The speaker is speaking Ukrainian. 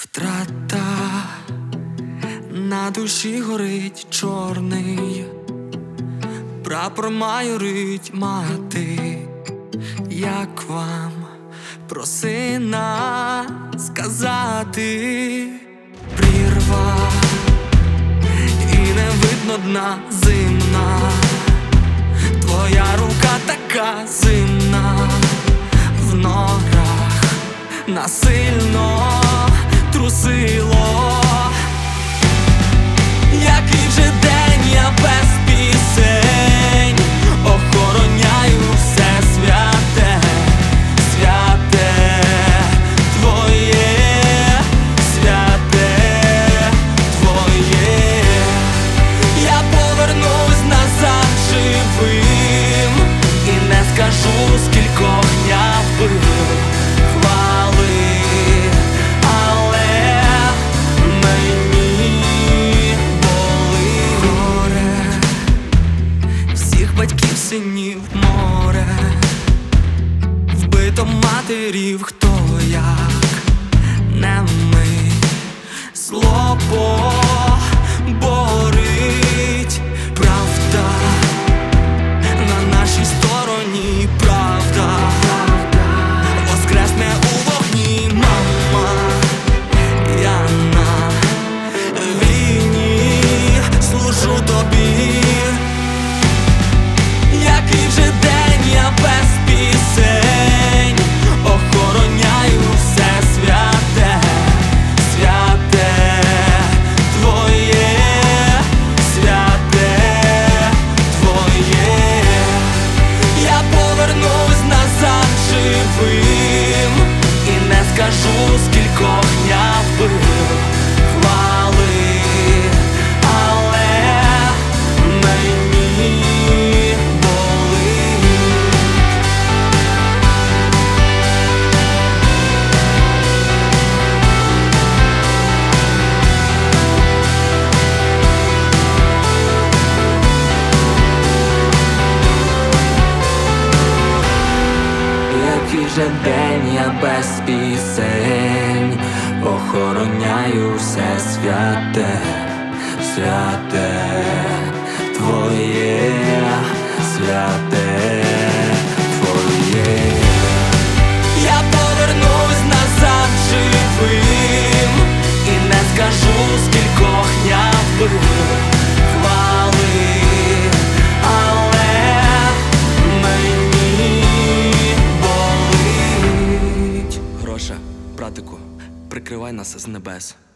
Втрата, на душі горить чорний, прапор майорить мати. Як вам про сина сказати? Прірва, і не видно дна, зимна, твоя рука така зимна, в ногах насильно трусило. Який вже день я без пісень, охороняю все святе, святе твоє, святе твоє. Я повернусь назад живим і не скажу, скількох я вбив. Батьків, синів, море, вбито матерів, хто як не ми. Зло поборить, правда на нашій стороні, правда воскресне у вогні. Мама, я на війні служу тобі. Який вже день я без пісень, охороняю все святе, святе твоє, святе твоє. Я повернусь назад живим і не скажу, скількох я вбив. Який же день я без пісень, охороняю все святе, святе твоє, святе твоє. Я повернусь назад живим і не скажу, скількох я вбив. Братику, прикривай нас з небес.